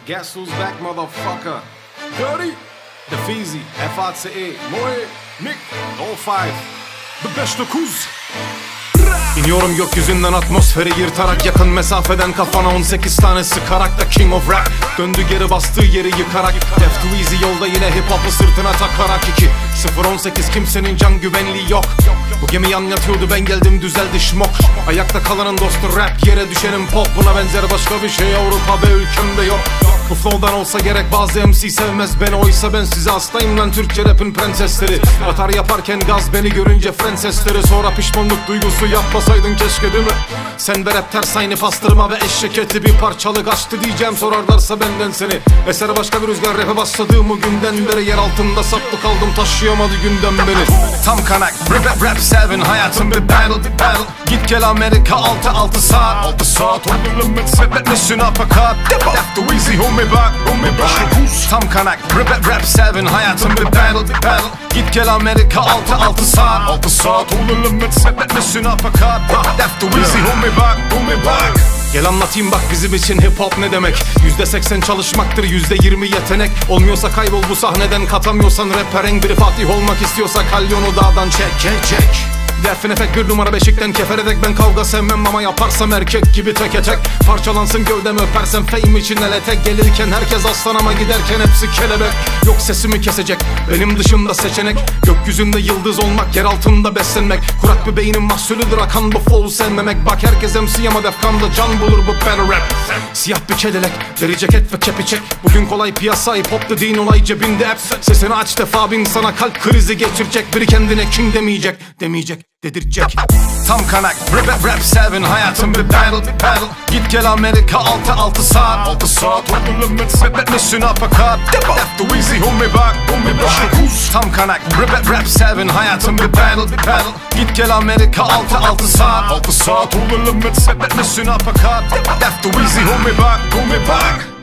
Guess who's back, motherfucker? Dirty, The Feezy, FACE, Moe, Mick, All Five, The 5-9. İniyorum gökyüzünden atmosferi yırtarak, yakın mesafeden kafana 18 tane sıkarak. The King of Rap döndü geri bastığı yeri yıkarak. Def to Easy yolda yine hip hop'u sırtına takarak. 2-0-18 kimsenin can güvenliği yok. Bu gemi yan yatıyordu, ben geldim düzeldi şmok. Ayakta kalanın dostu rap, yere düşenin pop. Buna benzer başka bir şey Avrupa ve ülkemde yok. Bu flow'dan olsa gerek, bazı MC sevmez beni. Oysa ben size hastayım lan Türkçe rapin prensesleri. Atar yaparken gaz, beni görünce fren sesleri. Sonra pişmanlık duygusu, yapmasaydın keşke değil mi? Sen de rap ters aynı pastırma ve eşek eti. Bir parçalık açtı diyeceğim, sorarlarsa benden seni. Eser başka bir rüzgar, rap'e başladığım o günden beri. Yer altında saklı kaldım, taşıyamadı gündem beni. Tam kanak, rap sevin, hayatım bir battle. Git gel Amerika 6 saat 6 saat oldu limit, sebetmişsin apakat. Def to Easy, homie bak. Tam kanak, rap sevin, hayatım bir battle. Git gel Amerika 6 saat 6 saat oldu limit, sebetmişsin apakat. Def to Easy, homie bak. Gel anlatayım bak bizim için hip hop ne demek. %80 çalışmaktır, %20 yetenek. Olmuyorsa kaybol bu sahneden, katamıyorsan rapper en biri Fatih olmak istiyorsa kalyonu dağdan çek. Defin efekt bir numara beşikten keferedek. Ben kavga sevmem ama yaparsam erkek gibi teke tek. Parçalansın gövdemi öpersem fame için ele tek. Gelirken herkes aslan ama giderken hepsi kelebek. Yok sesimi kesecek benim dışımda seçenek. Gökyüzünde yıldız olmak, yer altında beslenmek. Kurak bir beynin mahsulüdür akan bu flow sevmemek. Bak herkes MC ama defkanda can bulur bu battle rap. Siyah bir kedelek, deri ceket ve kepi çek. Bugün kolay piyasa, hip hop dediğin olay cebinde hep. Sesini aç defa bin, sana kalp krizi geçirecek. Biri kendine king demeyecek dedirtecek. Tam kanak, rap sevin, hayatım bir battle. Git gel Amerika 6 saat 6 saat oldu limit, sebetmişsin apakat. Def to Easy, homie bak. Tam kanak, rap sevin, hayatım bir battle. Git gel Amerika 6 saat 6 saat oldu limit, sebetmişsin apakat. Def to Easy, homie bak.